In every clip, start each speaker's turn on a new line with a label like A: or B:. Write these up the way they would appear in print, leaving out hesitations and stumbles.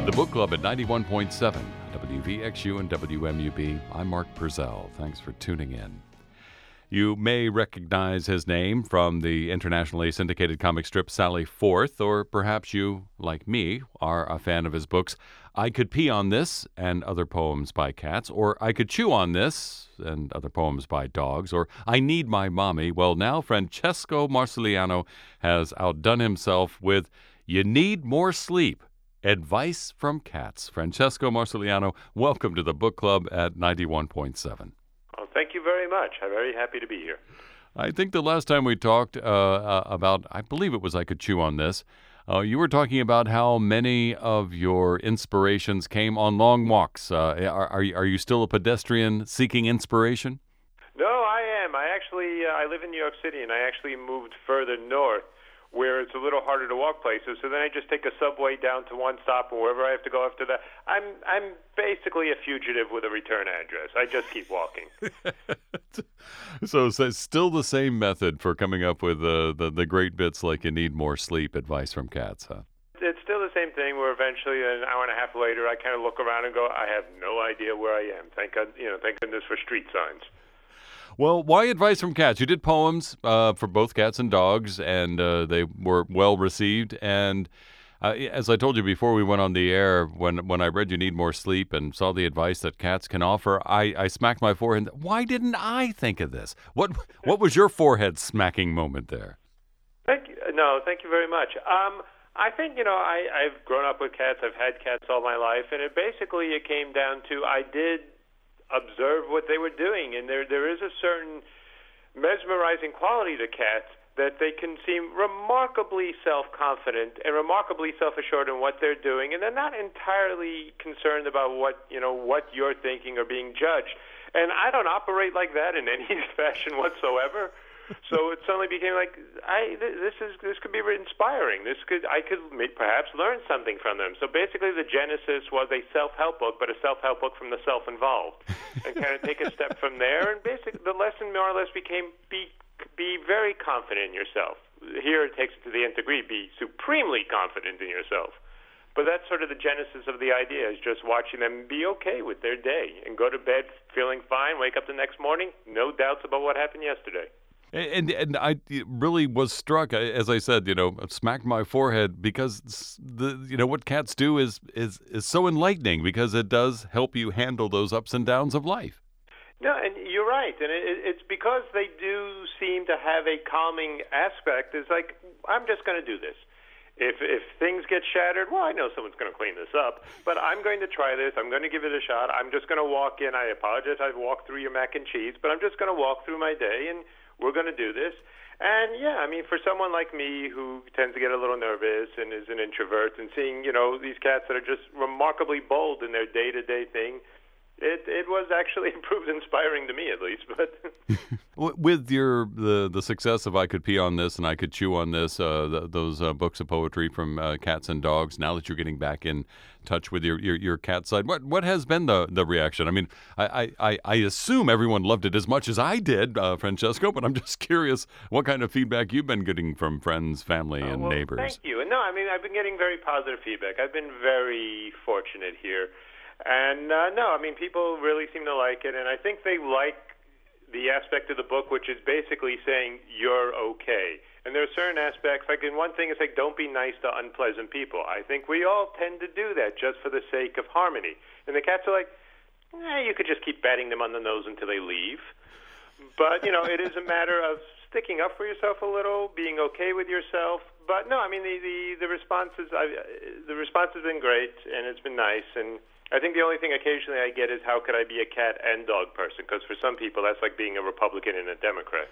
A: The Book Club at 91.7 WVXU and WMUB. I'm Mark Purcell. Thanks for tuning in. You may recognize his name from the internationally syndicated comic strip Sally Forth, or perhaps you, like me, are a fan of his books I Could Pee on This and Other Poems by Cats, or I Could Chew on This and Other Poems by Dogs, or I Need My Mommy. Well, now Francesco Marciliano has outdone himself with You Need More Sleep, Advice from Cats. Francesco Marciliano, welcome to the Book Club at 91.7.
B: Well, thank you very much. I'm very happy to be here.
A: I think the last time we talked about, I believe it was I Could Chew on This, you were talking about how many of your inspirations came on long walks. Are you still a pedestrian seeking inspiration?
B: No, I am. I live in New York City, and I actually moved further north, where it's a little harder to walk places. So then I just take a subway down to one stop, or wherever I have to go after that. I'm basically a fugitive with a return address. I just keep walking.
A: So still the same method for coming up with the great bits like You Need More Sleep, Advice from Cats, huh?
B: It's still the same thing where eventually an hour and a half later I kind of look around and go, I have no idea where I am. Thank goodness for street signs.
A: Well, why Advice from Cats? You did poems for both cats and dogs, and they were well received. And as I told you before we went on the air, when I read You Need More Sleep and saw the advice that cats can offer, I smacked my forehead. Why didn't I think of this? What was your forehead smacking moment there?
B: Thank you. No, thank you very much. I think, I've grown up with cats. I've had cats all my life, and it came down to I did observe what they were doing, and there is a certain mesmerizing quality to cats that they can seem remarkably self-confident and remarkably self-assured in what they're doing, and they're not entirely concerned about what you're thinking or being judged. And I don't operate like that in any fashion whatsoever. So it suddenly became like, this could be inspiring. I could perhaps learn something from them. So basically, the genesis was a self-help book, but a self-help book from the self-involved, and kind of take a step from there. And basically, the lesson more or less became be very confident in yourself. Here it takes it to the nth degree: be supremely confident in yourself. But that's sort of the genesis of the idea, is just watching them be okay with their day and go to bed feeling fine, wake up the next morning, no doubts about what happened yesterday.
A: And I really was struck, as I said, smacked my forehead, because what cats do is so enlightening, because it does help you handle those ups and downs of life.
B: No, and you're right, and it's because they do seem to have a calming aspect. It's like, I'm just going to do this. If things get shattered, well, I know someone's going to clean this up, but I'm going to try this. I'm going to give it a shot. I'm just going to walk in. I apologize, I've walked through your mac and cheese, but I'm just going to walk through my day, and we're going to do this. And, yeah, I mean, for someone like me who tends to get a little nervous and is an introvert, and seeing, these cats that are just remarkably bold in their day-to-day thing, it was actually proved inspiring to me, at least. But
A: with the success of I Could Pee on This and I Could Chew on This, those books of poetry from cats and dogs, now that you're getting back in touch with your cat side, what has been the reaction? I mean, I assume everyone loved it as much as I did, Francesco, but I'm just curious what kind of feedback you've been getting from friends, family, and neighbors.
B: Thank you. And no, I mean, I've been getting very positive feedback. I've been very fortunate here. And no, I mean, people really seem to like it, and I think they like the aspect of the book, which is basically saying you're okay. And there are certain aspects, like in one thing, it's like, don't be nice to unpleasant people. I think we all tend to do that just for the sake of harmony. And the cats are like, you could just keep batting them on the nose until they leave. But, it is a matter of sticking up for yourself a little, being okay with yourself. But no, I mean, the response has been great, and it's been nice. And I think the only thing occasionally I get is, how could I be a cat and dog person? Because for some people, that's like being a Republican and a Democrat.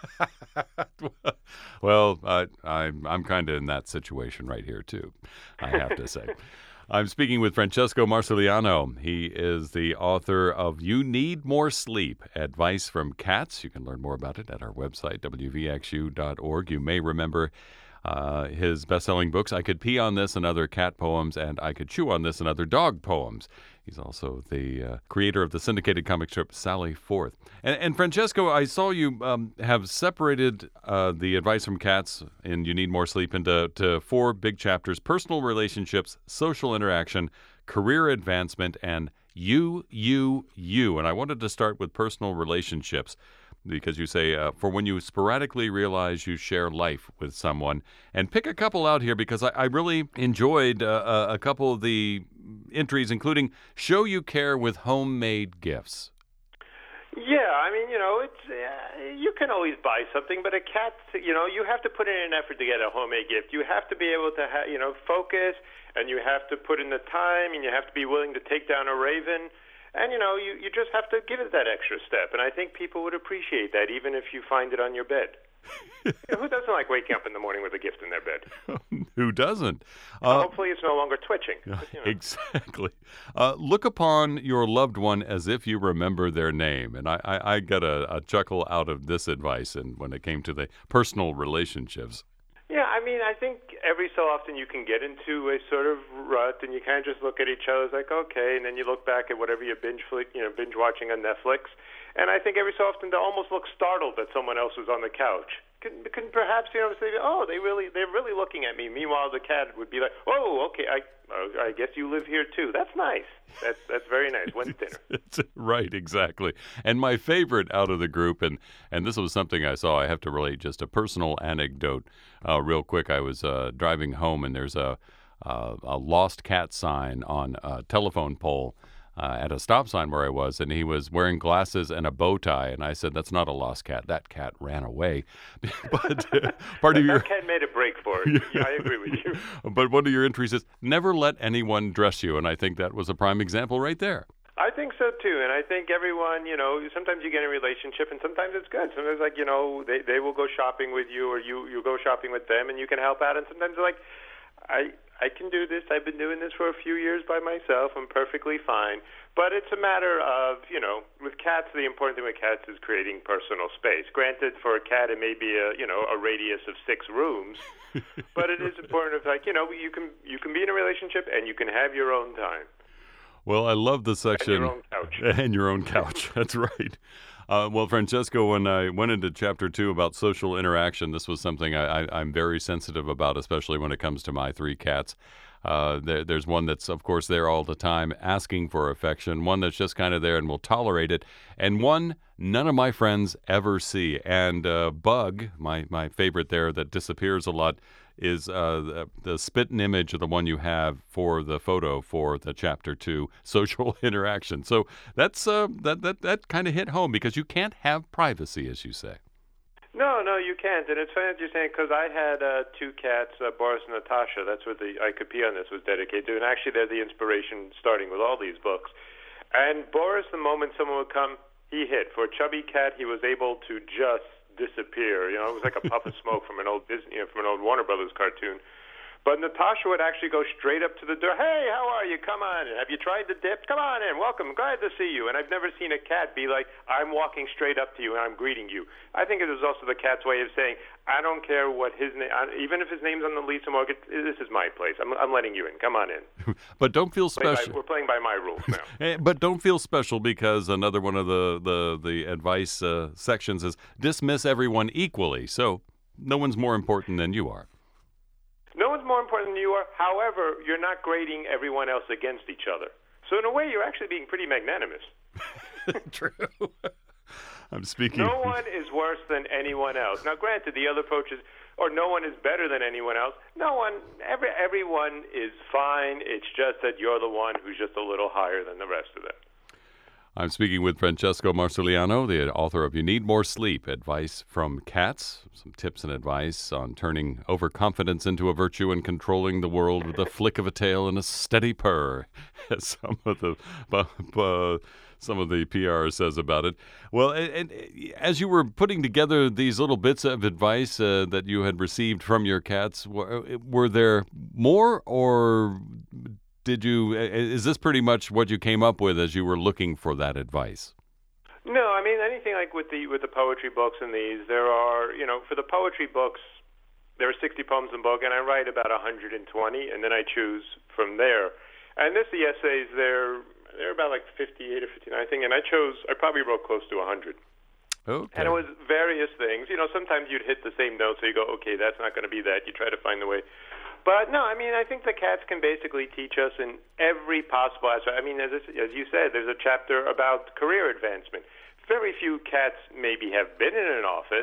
A: Well, I'm kind of in that situation right here, too, I have to say. I'm speaking with Francesco Marciliano. He is the author of You Need More Sleep, Advice from Cats. You can learn more about it at our website, WVXU.org. You may remember His best-selling books, I Could Pee on This and Other Cat Poems, and I Could Chew on This and Other Dog Poems. He's also the creator of the syndicated comic strip Sally Forth. And Francesco, I saw you have separated the advice from cats in You Need More Sleep into 4 big chapters: personal relationships, social interaction, career advancement, and you. And I wanted to start with personal relationships, because you say, for when you sporadically realize you share life with someone. And pick a couple out here, because I really enjoyed a couple of the entries, including show you care with homemade gifts.
B: Yeah, I mean, it's you can always buy something, but a cat, you have to put in an effort to get a homemade gift. You have to be able to, focus, and you have to put in the time, and you have to be willing to take down a raven. And, you just have to give it that extra step. And I think people would appreciate that, even if you find it on your bed. Who doesn't like waking up in the morning with a gift in their bed?
A: Who doesn't?
B: Hopefully it's no longer twitching. But,
A: Exactly. Look upon your loved one as if you remember their name. And I got a chuckle out of this advice, and when it came to the personal relationships.
B: Yeah, I mean, I think every so often you can get into a sort of rut, and you kind of just look at each other like, okay, and then you look back at whatever you binge watching on Netflix, and I think every so often they'll almost look startled that someone else is on the couch. Can perhaps say, oh, they're really looking at me. Meanwhile, the cat would be like, oh, okay, I guess you live here too. That's nice. That's very nice. When's dinner?
A: Right, exactly. And my favorite out of the group, and this was something I saw. I have to relate just a personal anecdote real quick. I was driving home, and there's a lost cat sign on a telephone pole at a stop sign where I was, and he was wearing glasses and a bow tie, and I said, "That's not a lost cat. That cat ran away." But part of
B: that cat made a break for it. Yeah, I agree with you.
A: But one of your entries is never let anyone dress you, and I think that was a prime example right there.
B: I think so too, and I think everyone, sometimes you get in a relationship, and sometimes it's good. Sometimes, they will go shopping with you, or you go shopping with them, and you can help out. And sometimes they're like, I can do this. I've been doing this for a few years by myself. I'm perfectly fine. But it's a matter of, with cats, the important thing with cats is creating personal space. Granted, for a cat, it may be a radius of 6 rooms, but it is important. You can be in a relationship and you can have your own time.
A: Well, I love the section.
B: And your own couch.
A: And your own couch. That's right. Well, Francesco, when I went into Chapter 2 about social interaction, this was something I'm very sensitive about, especially when it comes to my 3 cats. There's one that's, of course, there all the time asking for affection, one that's just kind of there and will tolerate it, and one none of my friends ever see. And Bug, my favorite there that disappears a lot, is the spitting image of the one you have for the photo for the Chapter 2 social interaction. So that's that kind of hit home, because you can't have privacy, as you say.
B: No, you can't. And it's funny that you're saying, because I had 2 cats, Boris and Natasha. That's what the I Could Pee on This was dedicated to. And actually, they're the inspiration starting with all these books. And Boris, the moment someone would come, he hit. For a chubby cat, he was able to just disappear. It was like a puff of smoke from an old Disney, from an old Warner Brothers cartoon. But Natasha would actually go straight up to the door. Hey, how are you? Come on in. Have you tried the dip? Come on in. Welcome. Glad to see you. And I've never seen a cat be like, I'm walking straight up to you and I'm greeting you. I think it is also the cat's way of saying, I don't care what his name, even if his name's on the lease or mortgage, this is my place. I'm letting you in. Come on in.
A: But don't feel special.
B: We're playing by my rules now.
A: But don't feel special, because another one of the advice sections is dismiss everyone equally. So no one's more important than you are.
B: No one's more important than you are. However, you're not grading everyone else against each other. So in a way, you're actually being pretty magnanimous.
A: True. I'm speaking.
B: No one is worse than anyone else. Now, granted, the other approach is, or no one is better than anyone else. No one, everyone is fine. It's just that you're the one who's just a little higher than the rest of them.
A: I'm speaking with Francesco Marciliano, the author of You Need More Sleep, Advice from Cats, some tips and advice on turning overconfidence into a virtue and controlling the world with a flick of a tail and a steady purr, as some of the PR says about it. Well, and as you were putting together these little bits of advice that you had received from your cats, were there more, or is this pretty much what you came up with as you were looking for that advice?
B: No, I mean, anything like with the poetry books and these, there are, for the poetry books, there are 60 poems in the book, and I write about 120, and then I choose from there. And the essays, they're about like 58 or 59, I think, and I probably wrote close to 100.
A: Okay.
B: And it was various things. Sometimes you'd hit the same note, so you go, okay, that's not going to be that. You try to find the way. But no, I mean, I think the cats can basically teach us in every possible aspect. I mean, as you said, there's a chapter about career advancement. Very few cats maybe have been in an office,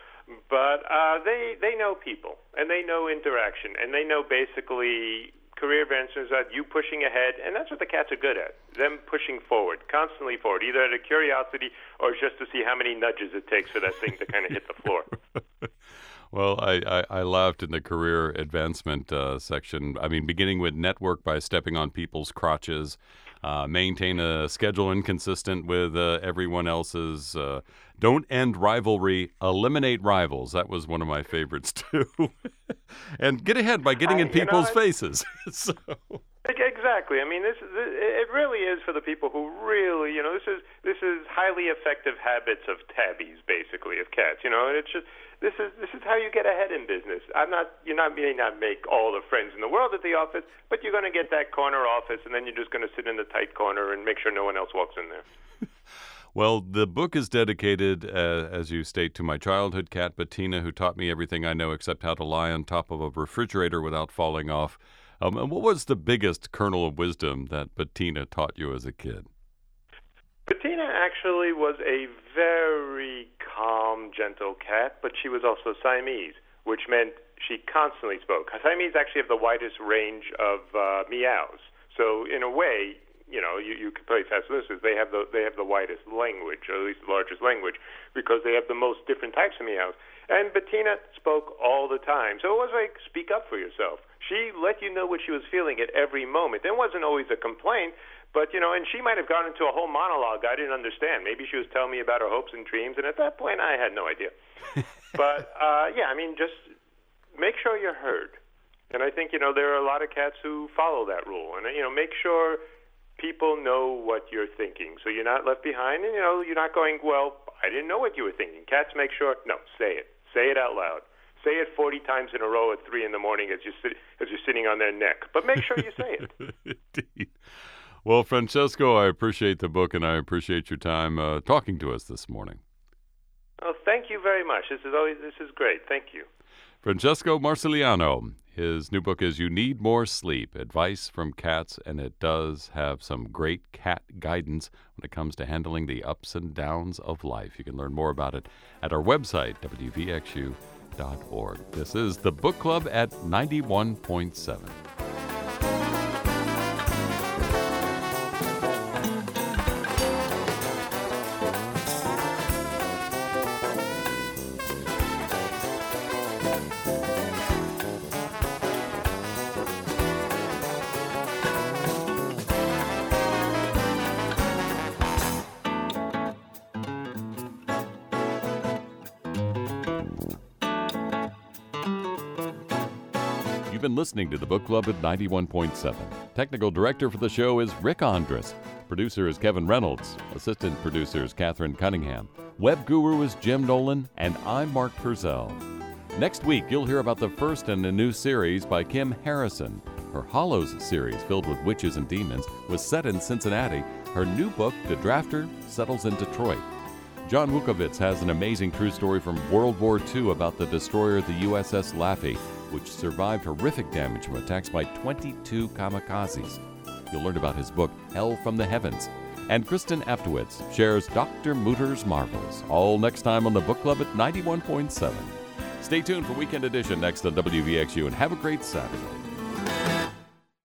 B: but they know people, and they know interaction, and they know basically career advancement is about you pushing ahead, and that's what the cats are good at, them pushing forward, constantly forward, either out of curiosity or just to see how many nudges it takes for that thing to kind of hit the floor.
A: Well, I laughed in the career advancement section. I mean, beginning with network by stepping on people's crotches, maintain a schedule inconsistent with everyone else's, don't end rivalry, eliminate rivals. That was one of my favorites, too. And get ahead by getting in people's faces. So.
B: Exactly. I mean, it really is for the people who really, this is highly effective habits of tabbies, basically, of cats. And it's just this is how you get ahead in business. You may not make all the friends in the world at the office, but you're going to get that corner office, and then you're just going to sit in the tight corner and make sure no one else walks in there.
A: Well, the book is dedicated, as you state, to my childhood cat, Bettina, who taught me everything I know except how to lie on top of a refrigerator without falling off. And what was the biggest kernel of wisdom that Bettina taught you as a kid?
B: Bettina actually was a very calm, gentle cat, but she was also Siamese, which meant she constantly spoke. Siamese actually have the widest range of meows. So in a way, you could play fast listeners. They have the widest language, or at least the largest language, because they have the most different types of meows. And Bettina spoke all the time. So it was like, speak up for yourself. She let you know what she was feeling at every moment. There wasn't always a complaint, but, and she might have gone into a whole monologue I didn't understand. Maybe she was telling me about her hopes and dreams, and at that point I had no idea. But, just make sure you're heard. And I think, there are a lot of cats who follow that rule. And, make sure people know what you're thinking, so you're not left behind, and, you're not going, well, I didn't know what you were thinking. Cats make sure, no, say it. Say it out loud. Say it 40 times in a row at 3 a.m. as you're sitting on their neck. But make sure you say it.
A: Indeed. Well, Francesco, I appreciate the book, and I appreciate your time talking to us this morning.
B: Oh, thank you very much. This is great. Thank you.
A: Francesco Marciliano. His new book is You Need More Sleep, Advice from Cats, and it does have some great cat guidance when it comes to handling the ups and downs of life. You can learn more about it at our website, wvxu.org. This is the Book Club at 91.7. You've been listening to the Book Club at 91.7. Technical director for the show is Rick Andrus. Producer is Kevin Reynolds. Assistant producer is Catherine Cunningham. Web guru is Jim Nolan. And I'm Mark Purcell. Next week, you'll hear about the first in a new series by Kim Harrison. Her Hollows series, filled with witches and demons, was set in Cincinnati. Her new book, The Drafter, settles in Detroit. John Wukovitz has an amazing true story from World War II about the destroyer, the USS Laffey, which survived horrific damage from attacks by 22 kamikazes. You'll learn about his book, Hell from the Heavens. And Kristen Aptowitz shares Dr. Mooter's Marvels, all next time on the Book Club at 91.7. Stay tuned for Weekend Edition next on WVXU, and have a great Saturday.